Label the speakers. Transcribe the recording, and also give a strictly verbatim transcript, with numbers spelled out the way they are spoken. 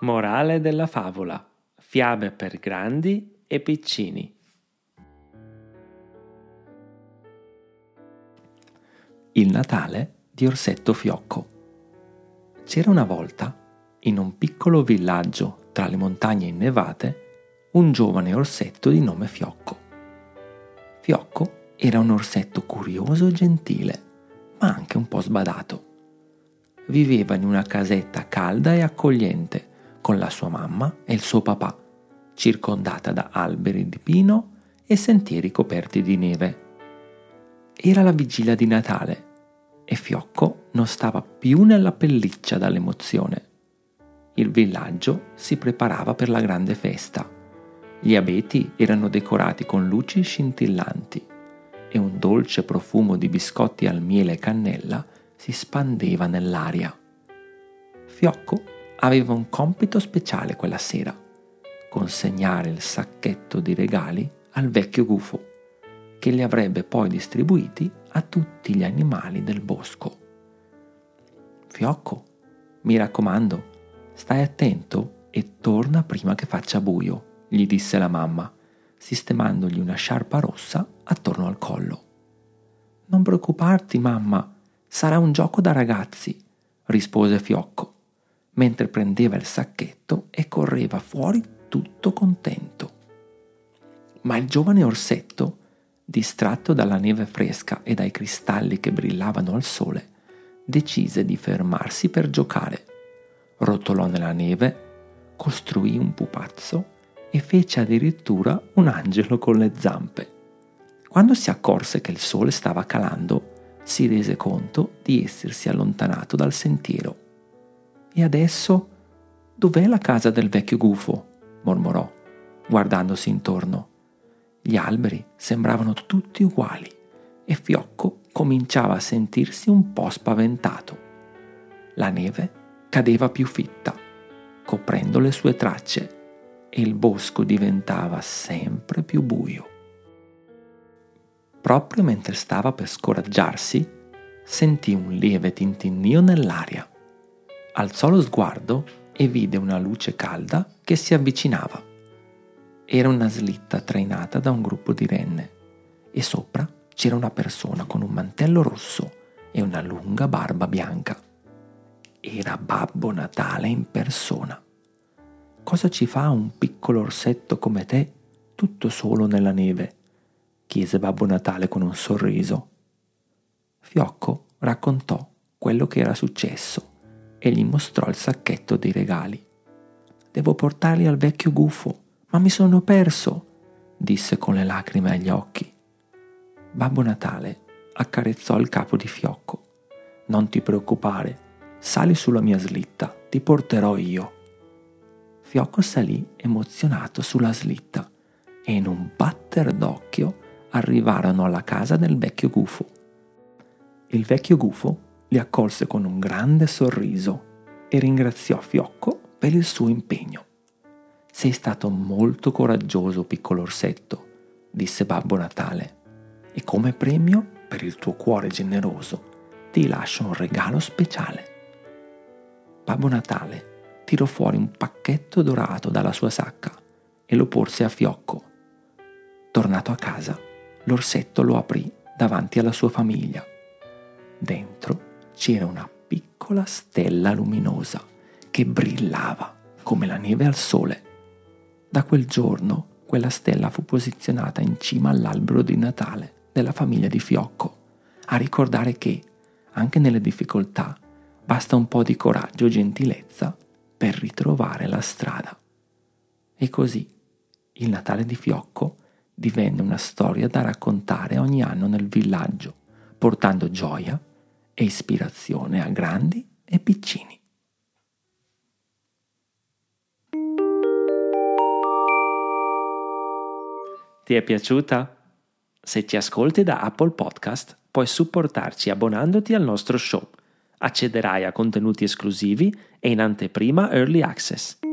Speaker 1: Morale della favola: fiabe per grandi e piccini. Il Natale di Orsetto Fiocco. C'era una volta, in un piccolo villaggio tra le montagne innevate, un giovane orsetto di nome Fiocco. Fiocco era un orsetto curioso e gentile, ma anche un po' sbadato. Viveva in una casetta calda e accogliente, con la sua mamma e il suo papà, circondata da alberi di pino e sentieri coperti di neve. Era la vigilia di Natale e Fiocco non stava più nella pelliccia dall'emozione. Il villaggio si preparava per la grande festa. Gli abeti erano decorati con luci scintillanti e un dolce profumo di biscotti al miele e cannella si spandeva nell'aria. Fiocco aveva un compito speciale quella sera: consegnare il sacchetto di regali al vecchio gufo, che li avrebbe poi distribuiti a tutti gli animali del bosco. Fiocco, mi raccomando, stai attento e torna prima che faccia buio, gli disse la mamma, sistemandogli una sciarpa rossa attorno al collo. Non preoccuparti, mamma, sarà un gioco da ragazzi, rispose Fiocco, mentre prendeva il sacchetto e correva fuori tutto contento. Ma il giovane orsetto, distratto dalla neve fresca e dai cristalli che brillavano al sole, decise di fermarsi per giocare. Rotolò nella neve, costruì un pupazzo e fece addirittura un angelo con le zampe. Quando si accorse che il sole stava calando, si rese conto di essersi allontanato dal sentiero. E adesso? Dov'è la casa del vecchio gufo? Mormorò, guardandosi intorno. Gli alberi sembravano tutti uguali e Fiocco cominciava a sentirsi un po' spaventato. La neve cadeva più fitta, coprendo le sue tracce, e il bosco diventava sempre più buio. Proprio mentre stava per scoraggiarsi, sentì un lieve tintinnio nell'aria. Alzò lo sguardo e vide una luce calda che si avvicinava. Era una slitta trainata da un gruppo di renne e sopra c'era una persona con un mantello rosso e una lunga barba bianca. Era Babbo Natale in persona. «Cosa ci fa un piccolo orsetto come te, tutto solo nella neve?» chiese Babbo Natale con un sorriso. Fiocco raccontò quello che era successo e gli mostrò il sacchetto dei regali. «Devo portarli al vecchio gufo, ma mi sono perso», disse con le lacrime agli occhi. Babbo Natale accarezzò il capo di Fiocco. «Non ti preoccupare, sali sulla mia slitta, ti porterò io». Fiocco salì emozionato sulla slitta e in un batter d'occhio arrivarono alla casa del vecchio gufo. Il vecchio gufo li accolse con un grande sorriso e ringraziò Fiocco per il suo impegno. «Sei stato molto coraggioso, piccolo orsetto», disse Babbo Natale, «e come premio per il tuo cuore generoso ti lascio un regalo speciale». Babbo Natale tirò fuori un pacchetto dorato dalla sua sacca e lo porse a Fiocco. Tornato a casa, l'orsetto lo aprì davanti alla sua famiglia. Dentro c'era una piccola stella luminosa che brillava come la neve al sole. Da quel giorno quella stella fu posizionata in cima all'albero di Natale della famiglia di Fiocco, a ricordare che, anche nelle difficoltà, basta un po' di coraggio e gentilezza per ritrovare la strada. E così il Natale di Fiocco divenne una storia da raccontare ogni anno nel villaggio, portando gioia e ispirazione a grandi e piccini. Ti è piaciuta? Se ci ascolti da Apple Podcast, puoi supportarci abbonandoti al nostro show. Accederai a contenuti esclusivi e in anteprima Early Access.